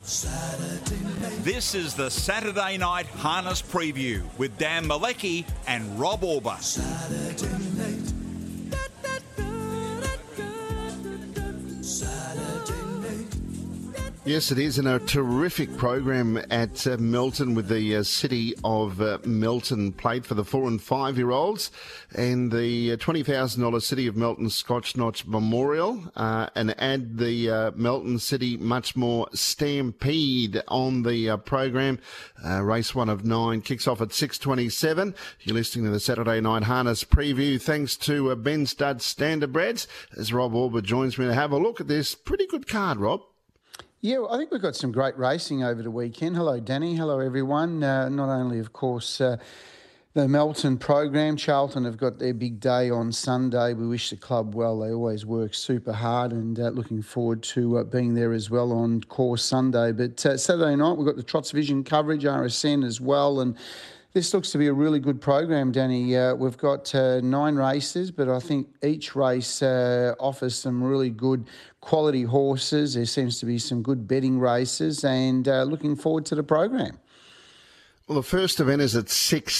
This is the Saturday Night Harness Preview with Dan Malecki and Rob Auber. Yes, it is, and a terrific program at Melton with the City of Melton Plate for the 4 and 5 year olds, and the $20,000 City of Melton Scotch Notch Memorial, and add the Melton City Much More Stampede on the program. Race 1 of 9 kicks off at 6:27. You're listening to the Saturday Night Harness Preview thanks to Ben Stud Standardbreds, as Rob Auber joins me to have a look at this pretty good card, Rob. Yeah, I think we've got some great racing over the weekend. Hello, Danny. Hello, everyone. Not only, of course, the Melton program. Charlton have got their big day on Sunday. We wish the club well. They always work super hard, and looking forward to being there as well on course Sunday. But Saturday night, we've got the Trots Vision coverage, RSN as well, and this looks to be a really good program, Danny. We've got 9 races, but I think each race offers some really good quality horses. There seems to be some good betting races, and looking forward to the program. Well, the first event is at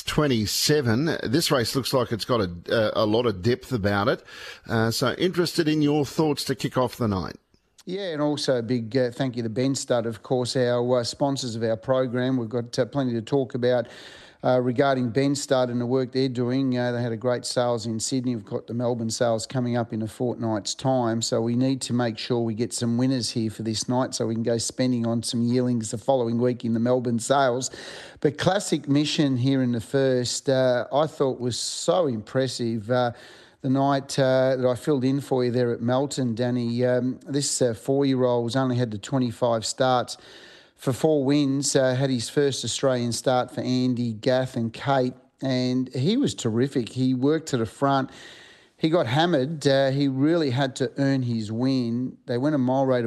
6:27. This race looks like it's got a lot of depth about it. So interested in your thoughts to kick off the night. Yeah, and also a big thank you to Ben Stud, of course, our sponsors of our program. We've got plenty to talk about regarding Ben Stud and the work they're doing. They had a great sales in Sydney. We've got the Melbourne sales coming up in a fortnight's time. So we need to make sure we get some winners here for this night so we can go spending on some yearlings the following week in the Melbourne sales. But Classic Mission here in the first, I thought was so impressive. The night that I filled in for you there at Melton, Danny, this 4-year-old only had the 25 starts for 4 wins, had his first Australian start for Andy, Gath and Kate, and he was terrific. He worked to the front. He got hammered. He really had to earn his win. They went a mile rate of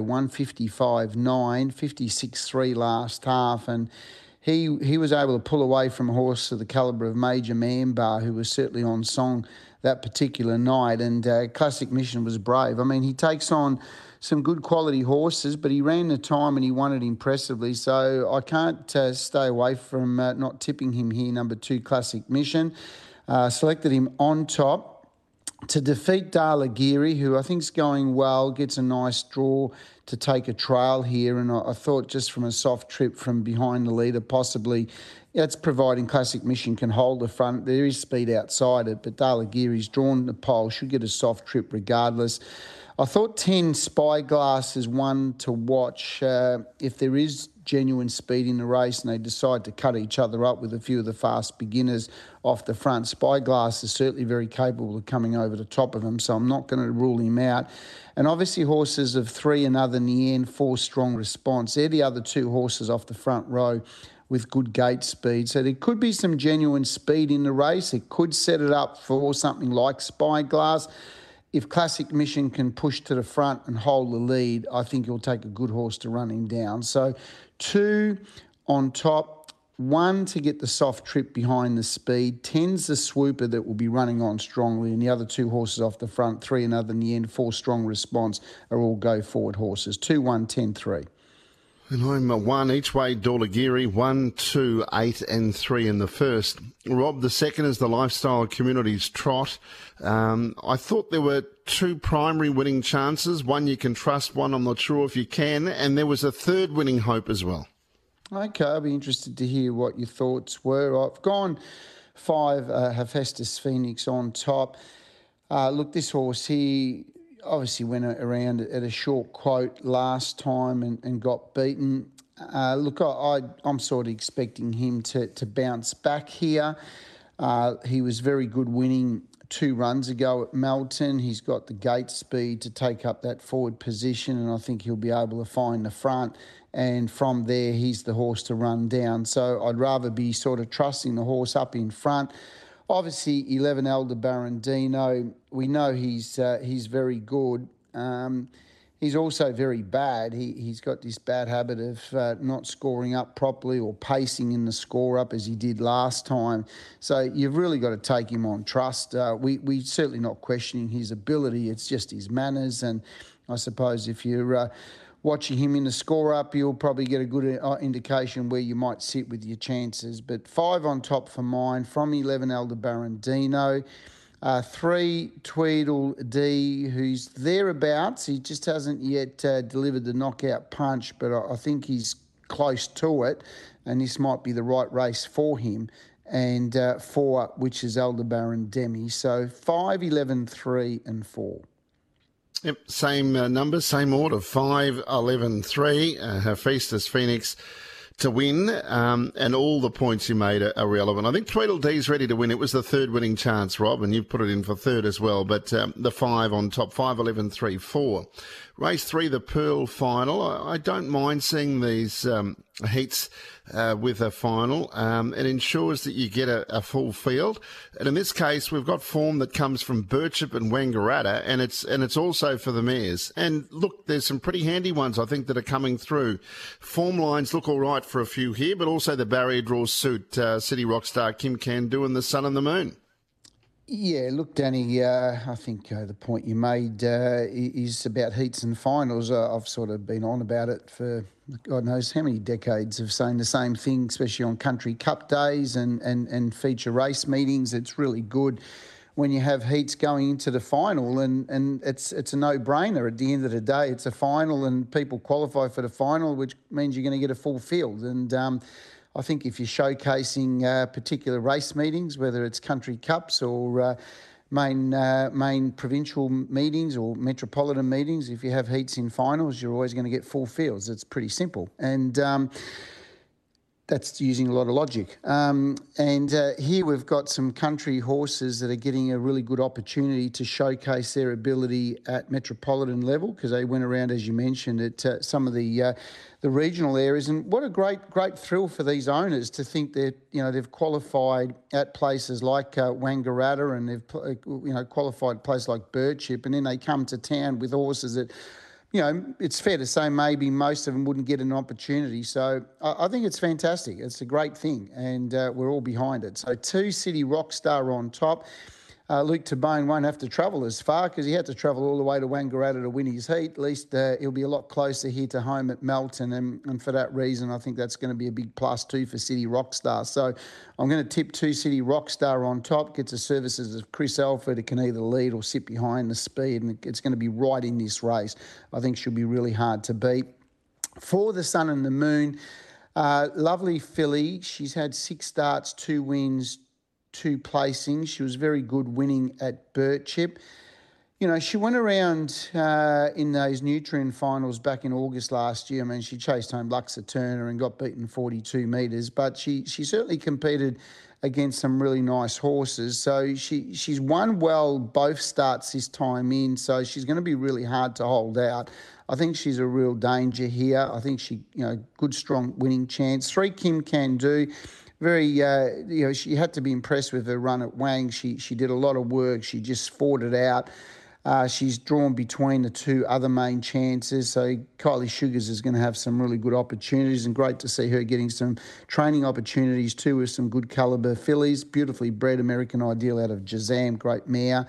155.9, 56.3 last half, and he was able to pull away from a horse of the calibre of Major Mambar, who was certainly on song that particular night, and Classic Mission was brave. I mean, he takes on some good quality horses, but he ran the time and he won it impressively. So I can't stay away from not tipping him here, number 2, Classic Mission. Selected him on top to defeat Dalagiri, who I think is going well, gets a nice draw to take a trail here. And I thought just from a soft trip from behind the leader, possibly, that's providing Classic Mission can hold the front. There is speed outside it, but Dalagiri's drawn the pole, should get a soft trip regardless. I thought 10 Spyglass is one to watch if there is genuine speed in the race and they decide to cut each other up with a few of the fast beginners off the front. Spyglass is certainly very capable of coming over the top of him, so I'm not going to rule him out. And obviously horses of 3 and Other Nien, 4 Strong Response. They're the other 2 horses off the front row with good gate speed. So there could be some genuine speed in the race. It could set it up for something like Spyglass. If Classic Mission can push to the front and hold the lead, I think he'll take a good horse to run him down. So 2 on top, 1 to get the soft trip behind the speed, 10's the swooper that will be running on strongly, and the other 2 horses off the front, 3 and Other in the end, 4 Strong Response, are all go-forward horses. 2, 1, 10, 3. And I'm 1 each way, Dalagiri, 1, 2, 8 and 3 in the first. Rob, the second is the Lifestyle Communities Trot. I thought there were 2 primary winning chances. 1 you can trust, 1 I'm not sure if you can. And there was a third winning hope as well. Okay, I'll be interested to hear what your thoughts were. I've gone 5 Hephaestus Phoenix on top. Look, this horse here obviously went around at a short quote last time and got beaten. Look, I'm sort of expecting him to bounce back here. He was very good winning 2 runs ago at Melton. He's got the gate speed to take up that forward position, and I think he'll be able to find the front. And from there, he's the horse to run down. So I'd rather be sort of trusting the horse up in front. Obviously, 11 Elder Barandino, we know he's very good. He's also very bad. He's got this bad habit of not scoring up properly or pacing in the score up as he did last time. So you've really got to take him on trust. We're certainly not questioning his ability. It's just his manners. And I suppose if you're watching him in the score-up, you'll probably get a good indication where you might sit with your chances. But 5 on top for mine, from 11 Aldebaran Dino. 3 Tweedle D, who's thereabouts. He just hasn't yet delivered the knockout punch, but I think he's close to it, and this might be the right race for him. And 4, which is Aldebaran Demi. So 5, 11, 3 and 4. Yep, same numbers, same order, 5, 11, 3. Hephaestus Phoenix to win, and all the points you made are relevant. I think Tweedledee's ready to win. It was the third winning chance, Rob, and you've put it in for third as well. But the 5 on top, 5, 11, 3, 4. Race 3, the Pearl Final. I don't mind seeing these heats with a final. It ensures that you get a full field. And in this case, we've got form that comes from Birchip and Wangaratta, and it's also for the mares. And look, there's some pretty handy ones, I think, that are coming through. Form lines look all right for a few here, but also the barrier draws suit City Rockstar, Kim Can Do, and the Sun and the Moon. Yeah, look, Danny, I think the point you made is about heats and finals. I've sort of been on about it for God knows how many decades of saying the same thing, especially on Country Cup days and feature race meetings. It's really good when you have heats going into the final, and it's a no-brainer. At the end of the day, it's a final and people qualify for the final, which means you're going to get a full field. And I think if you're showcasing particular race meetings, whether it's country cups or main provincial meetings or metropolitan meetings, if you have heats in finals, you're always going to get full fields. It's pretty simple. And that's using a lot of logic. Here we've got some country horses that are getting a really good opportunity to showcase their ability at metropolitan level, because they went around, as you mentioned, at some of the regional areas. And what a great thrill for these owners to think that they've qualified at places like Wangaratta, and they've qualified places like Birchip, and then they come to town with horses that, it's fair to say maybe most of them wouldn't get an opportunity. So I think it's fantastic. It's a great thing, and we're all behind it. So 2 City Rockstar on top. Luke Tabone won't have to travel as far, because he had to travel all the way to Wangaratta to win his heat. At least he'll be a lot closer here to home at Melton, and for that reason, I think that's going to be a big +2 for City Rockstar. So I'm going to tip 2 City Rockstar on top. Gets the services of Chris Alford, who can either lead or sit behind the speed, and it's going to be right in this race. I think she'll be really hard to beat. For the Sun and the Moon, lovely filly. She's had 6 starts, 2 wins, 2 placings. She was very good winning at Birchip. She went around in those Nutrien finals back in August last year. I mean, she chased home Luxa Turner and got beaten 42 metres, but she certainly competed against some really nice horses. So she's won well both starts this time in, so she's going to be really hard to hold out. I think she's a real danger here. I think she, good, strong winning chance. 3 Kim Can Do. Very, she had to be impressed with her run at Wang. She did a lot of work. She just fought it out. She's drawn between the 2 other main chances. So Kylie Sugars is going to have some really good opportunities, and great to see her getting some training opportunities too with some good calibre fillies. Beautifully bred American Ideal out of Jazam, great mare.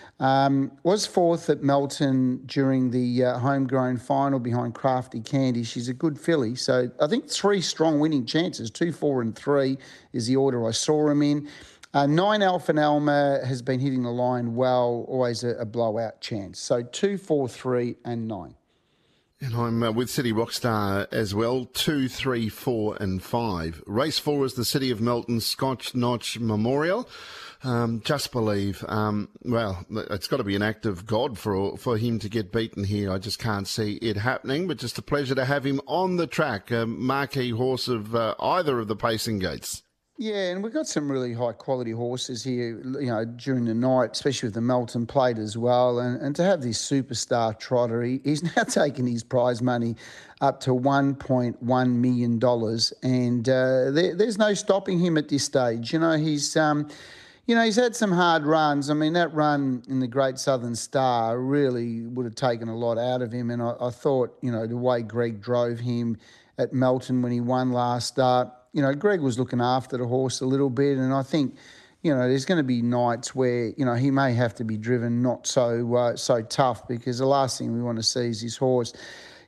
Was 4th at Melton during the homegrown final behind Crafty Candy. She's a good filly. So I think 3 strong winning chances, 2, 4 and 3 is the order I saw him in. 9 Alpha and Alma has been hitting the line well, always a blowout chance. So 2, 4, 3 and 9. And I'm with City Rockstar as well, 2, 3, 4 and 5. Race 4 is the City of Melton Scotch Notch Memorial. Just Believe. Well, it's got to be an act of God for him to get beaten here. I just can't see it happening, but just a pleasure to have him on the track. A marquee horse of either of the pacing gates. Yeah, and we've got some really high-quality horses here, during the night, especially with the Melton Plate as well. And to have this superstar trotter, he's now taken his prize money up to $1.1 million. And there's no stopping him at this stage. He's had some hard runs. I mean, that run in the Great Southern Star really would have taken a lot out of him. And I thought, the way Greg drove him at Melton when he won last start, Greg was looking after the horse a little bit, and I think, there's going to be nights where, he may have to be driven not so tough, because the last thing we want to see is his horse,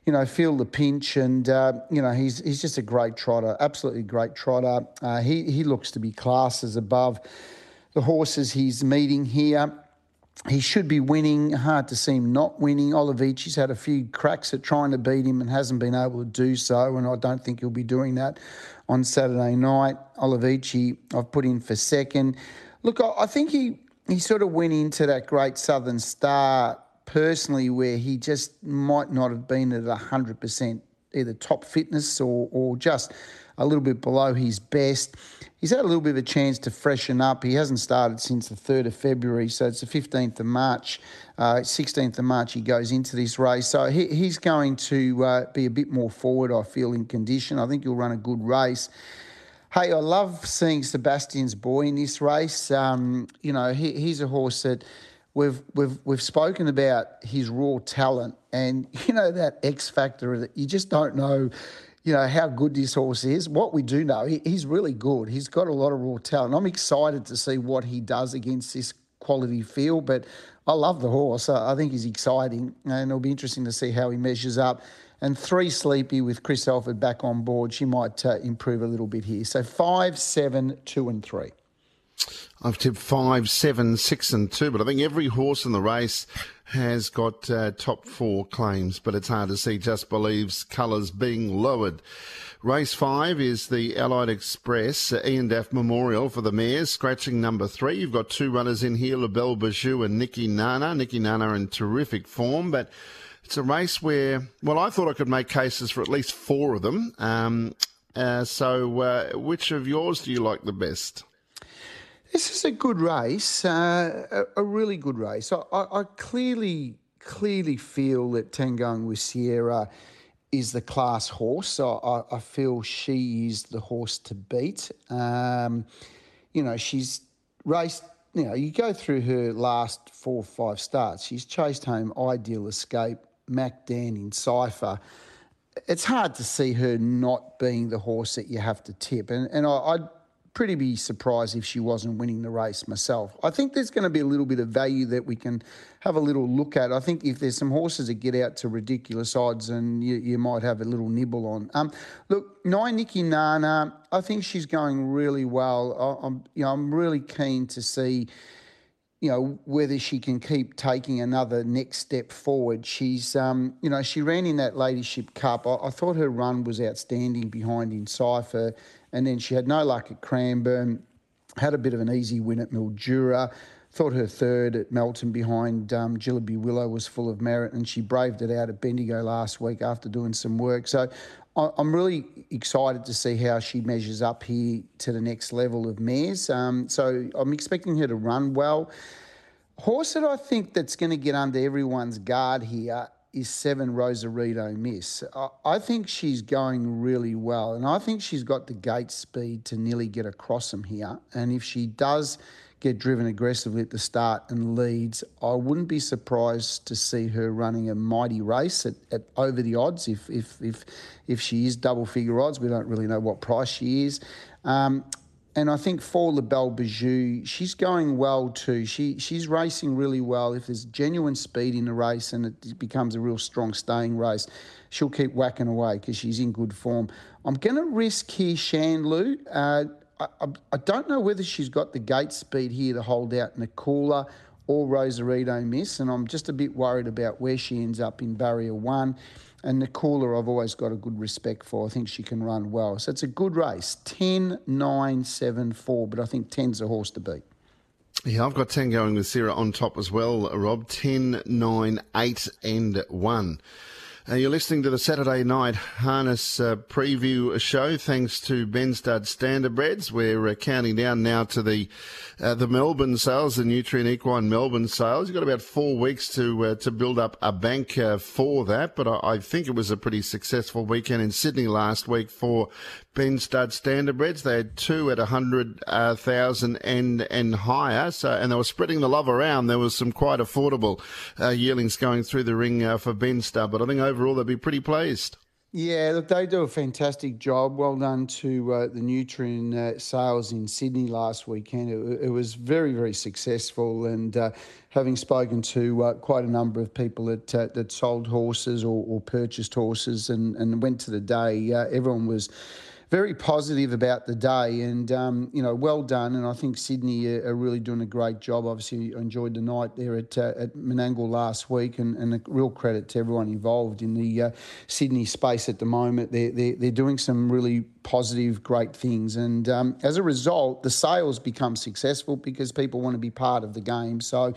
feel the pinch, and he's just a great trotter, absolutely great trotter. He looks to be classes above the horses he's meeting here. He should be winning. Hard to see him not winning. Olivici's had a few cracks at trying to beat him and hasn't been able to do so, and I don't think he'll be doing that on Saturday night. Olivici, I've put in for second. Look, I think he sort of went into that Great Southern Star personally where he just might not have been at 100%, either top fitness or just a little bit below his best. He's had a little bit of a chance to freshen up. He hasn't started since the 3rd of February, so it's the 15th of March. 16th of March he goes into this race. So he's going to be a bit more forward, I feel, in condition. I think he'll run a good race. Hey, I love seeing Sebastian's Boy in this race. He's a horse that we've spoken about his raw talent, and that X factor that you just don't know. How good this horse is. What we do know, he's really good. He's got a lot of raw talent. I'm excited to see what he does against this quality field, but I love the horse. I think he's exciting, and it'll be interesting to see how he measures up. And 3 Sleepy with Chris Elford back on board, she might improve a little bit here. So 5, 7, 2 and 3. I've tipped 5, 7, 6 and 2, but I think every horse in the race has got top 4 claims, but it's hard to see Just Believe's colours being lowered. Race 5 is the Allied Express Ian Daff Memorial for the mares, scratching number 3. You've got 2 runners in here, La Belle Bijou and Nikki Nana. Nikki Nana in terrific form, but it's a race where, I thought I could make cases for at least 4 of them. So which of yours do you like the best? This is a good race, a really good race. I clearly feel that Tangoing with Sierra is the class horse. I feel she is the horse to beat. She's raced, you go through her last 4 or 5 starts. She's chased home Ideal Escape, Mac Dan in Cypher. It's hard to see her not being the horse that you have to tip. And I'd pretty be surprised if she wasn't winning the race myself. I think there's going to be a little bit of value that we can have a little look at. I think if there's some horses that get out to ridiculous odds, and you might have a little nibble on. Look, 9 Nikki Nana, I think she's going really well. I'm really keen to see, whether she can keep taking another next step forward. She's, she ran in that Ladyship Cup. I thought her run was outstanding behind in Cypher. And then she had no luck at Cranbourne, had a bit of an easy win at Mildura. Thought her third at Melton behind Jillaby Willow was full of merit, and she braved it out at Bendigo last week after doing some work. So I'm really excited to see how she measures up here to the next level of mares. So I'm expecting her to run well. Horse that I think that's going to get under everyone's guard here is 7 Rosarito Miss. I think she's going really well, and I think she's got the gate speed to nearly get across them here. And if she does get driven aggressively at the start and leads, I wouldn't be surprised to see her running a mighty race at over the odds if she is double figure odds. We don't really know what price she is. And I think for La Belle Bijou, she's going well too. She's racing really well. If there's genuine speed in the race and it becomes a real strong staying race, she'll keep whacking away because she's in good form. I'm going to risk here Shanloo. I don't know whether she's got the gate speed here to hold out Nakula or Rosarito Miss, and I'm just a bit worried about where she ends up in Barrier 1. And Nakula I've always got a good respect for. I think she can run well. So it's a good race. 10, 9, 7, 4, but I think 10's a horse to beat. Yeah, I've got Tangoing with Sarah on top as well, Rob. 10, 9, 8 and 1. You're listening to the Saturday Night Harness preview show thanks to Ben Stud Standardbreds. We're counting down now to the Melbourne sales, the Nutrient Equine Melbourne sales. You've got about 4 weeks to build up a bank for that, but I think it was a pretty successful weekend in Sydney last week for Ben Stud Standardbreds. They had 2 at 100,000 and higher, and they were spreading the love around. There was some quite affordable yearlings going through the ring for Ben Stud, but I think overall they'll be pretty pleased. Yeah, look, they do a fantastic job. Well done to the Nutrien sales in Sydney last weekend. It was very, very successful, and having spoken to quite a number of people that sold horses or purchased horses and went to the day, everyone was very positive about the day, and well done. And I think Sydney are really doing a great job. Obviously, I enjoyed the night there at Menangle last week, and a real credit to everyone involved in the Sydney space at the moment. They're doing some really positive, great things, and as a result, the sales become successful because people want to be part of the game. So.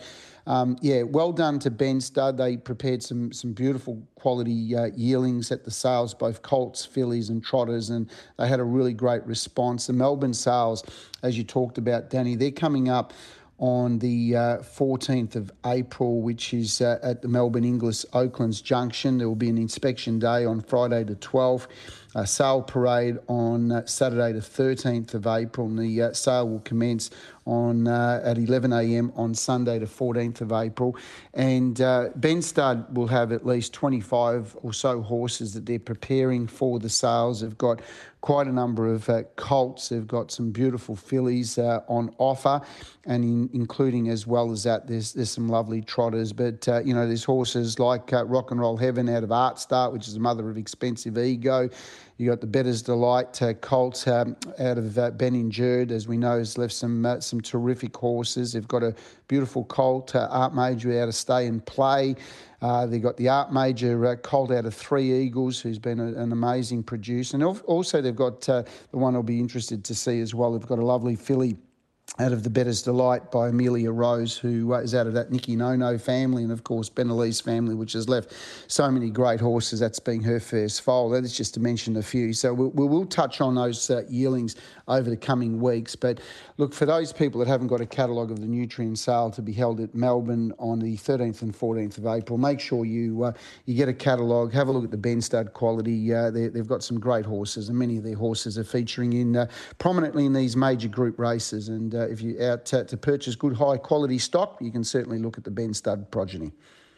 Well done to Ben Stud. They prepared some beautiful quality yearlings at the sales, both colts, fillies and trotters, and they had a really great response. The Melbourne sales, as you talked about, Danny, they're coming up on the 14th of April, which is at the Melbourne Inglis Oaklands Junction. There will be an inspection day on Friday the 12th, a sale parade on Saturday the 13th of April, and the sale will commence on at 11 a.m. on Sunday the 14th of April. And Ben Stud will have at least 25 or so horses that they're preparing for the sales. They've got quite a number of colts. They've got some beautiful fillies on offer, and including as well as that, there's some lovely trotters. But, there's horses like Rock and Roll Heaven out of Art Start, which is the mother of Expensive Ego. You got the Better's Delight colt out of Ben Injured, as we know, has left some terrific horses. They've got a beautiful colt, Art Major out of Stay and Play. They've got the Art Major colt out of Three Eagles, who's been an amazing producer. And also they've got the one I'll be interested to see as well. They've got a lovely filly out of the Better's Delight by Amelia Rose, who is out of that Nicky No-No family, and of course Ben Elise family, which has left so many great horses. That's being her first foal. That's just to mention a few. So we'll touch on those yearlings over the coming weeks. But look, for those people that haven't got a catalogue of the Nutrien sale to be held at Melbourne on the 13th and 14th of April, make sure you get a catalogue, have a look at the Ben Stud quality. They've got some great horses, and many of their horses are featuring prominently in these major group races. And if you're out to purchase good high quality stock, you can certainly look at the Ben Stud progeny.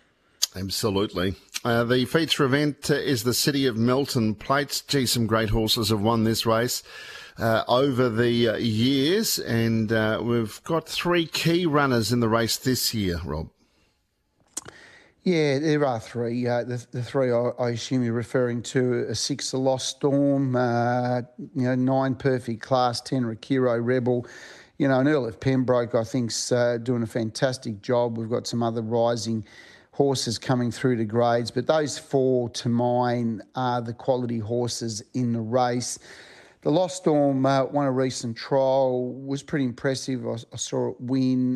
Absolutely. The feature event is the City of Melton Plates. Gee, some great horses have won this race over the years, and we've got three key runners in the race this year, Rob. Yeah, there are three. The three I assume you're referring to are 6, The Lost Storm, 9, Perfect Class, 10, Rakiro Rebel. And Earl of Pembroke, I think, is doing a fantastic job. We've got some other rising horses coming through to grades, but those four, to mine, are the quality horses in the race. The Lost Storm won a recent trial, was pretty impressive. I saw it win.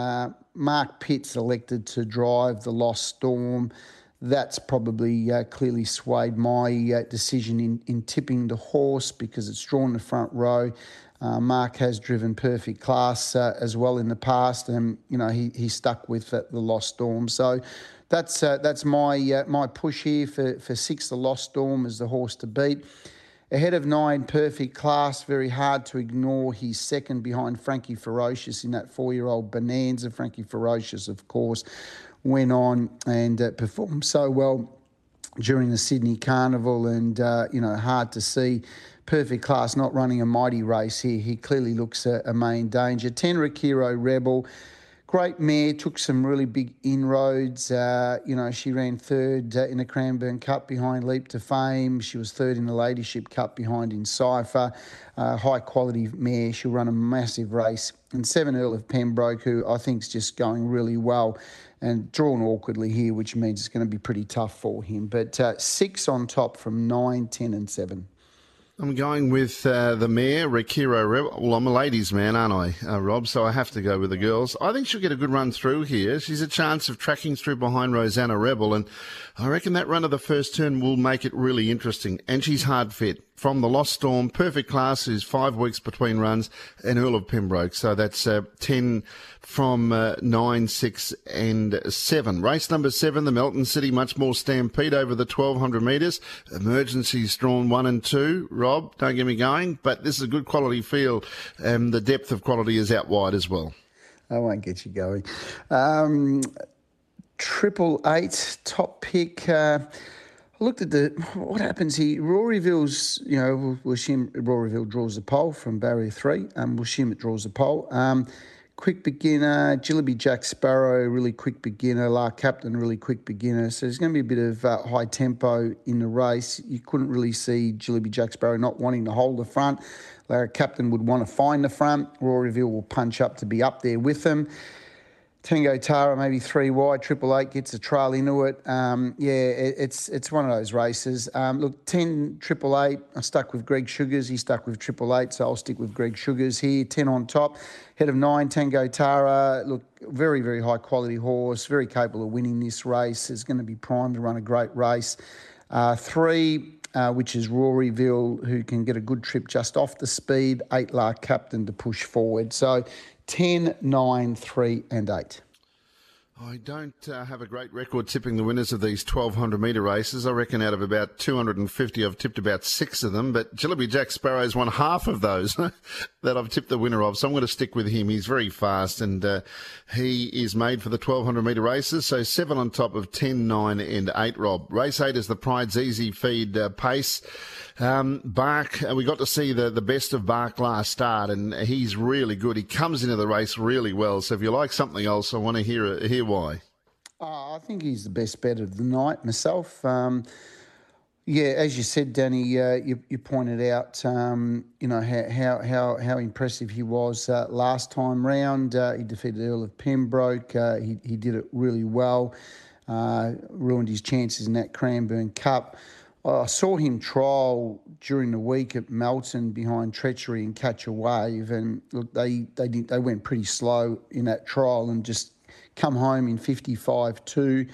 Mark Pitts elected to drive the Lost Storm. That's probably clearly swayed my decision in tipping the horse, because it's drawn the front row. Mark has driven Perfect Class as well in the past, and he stuck with the Lost Storm. So that's my push here for 6, The Lost Storm as the horse to beat. Ahead of 9, Perfect Class, very hard to ignore. He's second behind Frankie Ferocious in that 4-year-old Bonanza. Frankie Ferocious, of course, went on and performed so well during the Sydney Carnival, and hard to see Perfect Class not running a mighty race here. He clearly looks a main danger. 10, Rakiro Rebel, great mare, took some really big inroads. She ran third in the Cranbourne Cup behind Leap to Fame. She was third in the Ladyship Cup behind Encipher. High quality mare. She'll run a massive race. And 7, Earl of Pembroke, who I think is just going really well and drawn awkwardly here, which means it's going to be pretty tough for him. But 6 on top from 9, 10 and 7. I'm going with the mare, Rakiro Rebel. Well, I'm a ladies' man, aren't I, Rob? So I have to go with the girls. I think she'll get a good run through here. She's a chance of tracking through behind Rosanna Rebel, and I reckon that run of the first turn will make it really interesting. And she's hard fit. From the Lost Storm, Perfect Class is 5 weeks between runs, and Earl of Pembroke. So that's 10 from 9, 6 and 7. Race number 7, the Melton City Much More Stampede over the 1,200 metres. Emergency's drawn 1 and 2. Rob, don't get me going, but this is a good quality field. The depth of quality is out wide as well. I won't get you going. 888, top pick. I looked at what happens here. Roryville's, we'll assume Roryville draws the pole from barrier 3. We'll assume it draws the pole. Quick beginner, Jillaby Jack Sparrow, really quick beginner. La Captain, really quick beginner. So there's going to be a bit of high tempo in the race. You couldn't really see Jillaby Jack Sparrow not wanting to hold the front. La Captain would want to find the front. Roryville will punch up to be up there with them. Tango Tara, maybe 3 wide, 888 gets a trail into it. It's one of those races. 10 888, I stuck with Greg Sugars. He stuck with 888, so I'll stick with Greg Sugars here. 10 on top. Head of 9, Tango Tara. Look, very, very high quality horse, very capable of winning this race. Is going to be primed to run a great race. 3, which is Roryville, who can get a good trip just off the speed. 8, La Captain to push forward. So 10, 9, 3 and 8. I don't have a great record tipping the winners of these 1,200-metre races. I reckon out of about 250, I've tipped about 6 of them. But Jillaby Jack Sparrow's won half of those that I've tipped the winner of. So I'm going to stick with him. He's very fast and he is made for the 1,200-metre races. So 7 on top of 10, 9 and 8, Rob. Race 8 is the Pride's Easy Feed pace. Bark, we got to see the best of Bark last start, and he's really good. He comes into the race really well. So if you like something else, I want to hear why. I think he's the best bet of the night myself. As you said, Danny, you pointed out, how impressive he was last time round. He defeated Earl of Pembroke. He did it really well. Ruined his chances in that Cranbourne Cup. I saw him trial during the week at Melton behind Treachery and Catch a Wave, and look, they went pretty slow in that trial and just come home in 55.2,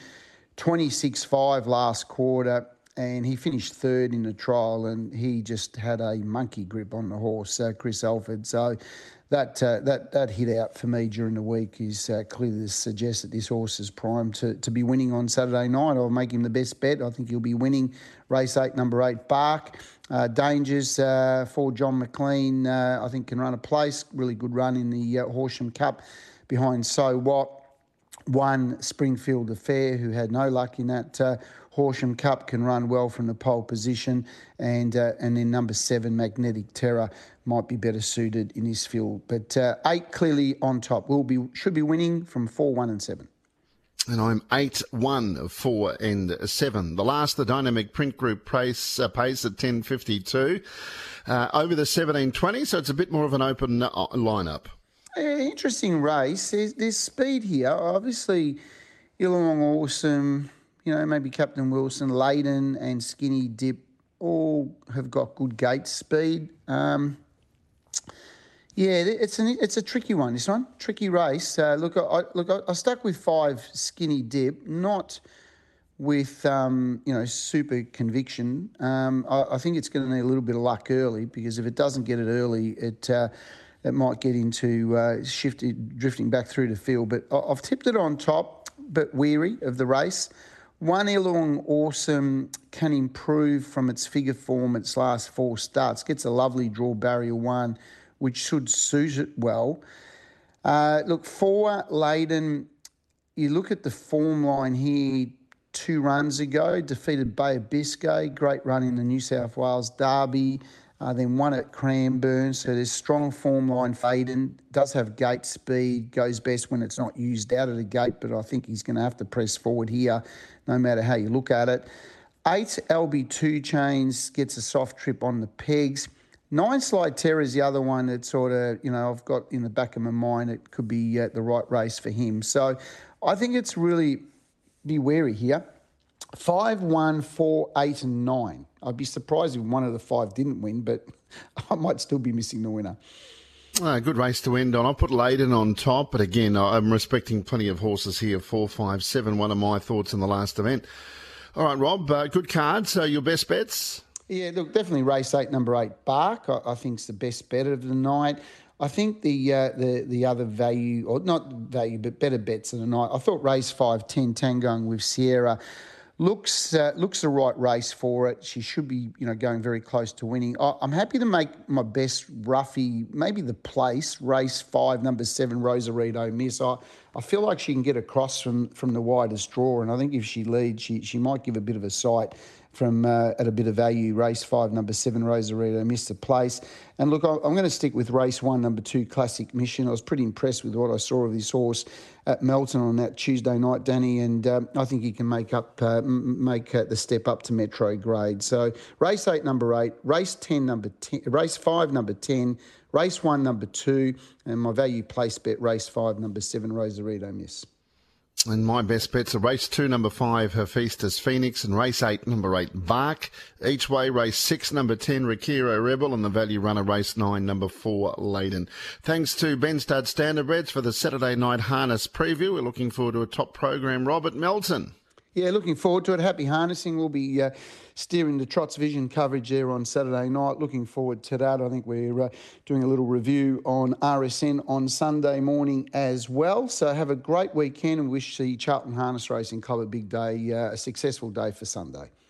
26.5 last quarter, and he finished third in the trial, and he just had a monkey grip on the horse, Chris Alford. So that hit out for me during the week is clearly to suggest that this horse is primed to be winning on Saturday night. I'll make him the best bet. I think he'll be winning race 8, number 8, Bark. Dangers for John McLean, I think can run a place. Really good run in the Horsham Cup behind So What. 1, Springfield Affair, who had no luck in that Horsham Cup, can run well from the pole position. And then number 7, Magnetic Terror, might be better suited in this field. But 8 clearly on top. Should be winning from 4, 1 and 7. And I'm 8, 1, 4 and 7. The last, the Dynamic Print Group pace at 10.52 over the 17.20, so it's a bit more of an open lineup. Interesting race. There's speed here. Obviously, Illawong Awesome, maybe Captain Wilson, Leyden and Skinny Dip all have got good gate speed. It's a tricky one, this one. Tricky race. I stuck with 5 Skinny Dip, not with, super conviction. I think it's going to need a little bit of luck early, because if it doesn't get it early, it might get into drifting back through the field. But I've tipped it on top, but weary of the race. 1, Illawong Awesome can improve from its figure form its last 4 starts. Gets a lovely draw, barrier 1, which should suit it well. 4, Leyden, you look at the form line here 2 runs ago, defeated Bay of Biscay, great run in the New South Wales Derby, then won at Cranbourne. So there's strong form line for Leyden. Does have gate speed, goes best when it's not used out of the gate, but I think he's going to have to press forward here, no matter how you look at it. 8, LB2 Chains, gets a soft trip on the pegs. 9, Slide Terror is the other one that sort of, I've got in the back of my mind it could be the right race for him. So I think it's really be wary here. 5, 1, 4, 8 and 9. I'd be surprised if one of the 5 didn't win, but I might still be missing the winner. Good race to end on. I'll put Leyden on top, but again, I'm respecting plenty of horses here. 4, 5, 7, one of my thoughts in the last event. All right, Rob, good card. So your best bets? Yeah, look, definitely race 8, number 8, Bark. I think it's the best bet of the night. I think the other value, or not value, but better bets of the night, I thought race 5, 10, Tangoing with Sierra, looks the right race for it. She should be, going very close to winning. I'm happy to make my best roughie, maybe the place, race 5, number 7, Rosarito Miss. I feel like she can get across from the widest draw, and I think if she leads, she might give a bit of a sight from at a bit of value. Race 5, number 7, Rosarito Mr. Place. And look, I'm going to stick with race 1, number 2, Classic Mission. I was pretty impressed with what I saw of this horse at Melton on that Tuesday night, Danny, and I think he can make the step up to Metro grade. So race 8, number 8, race 10, number 10, race 5, number 10, race 1, number 2, and my value place bet, race 5, number 7, Rosarito Miss. And my best bets are race 2, number 5, Hephaestus Phoenix, and race 8, number 8, Bark. Each way, race 6, number 10, Rikiro Rebel, and the value runner, race 9, number 4, Leyden. Thanks to Ben Stud Standardbreds for the Saturday night harness preview. We're looking forward to a top program, Robert Melton. Yeah, looking forward to it. Happy harnessing. We'll be steering the Trots Vision coverage there on Saturday night. Looking forward to that. I think we're doing a little review on RSN on Sunday morning as well. So have a great weekend and wish the Charlton Harness Racing Club a big day, a successful day for Sunday.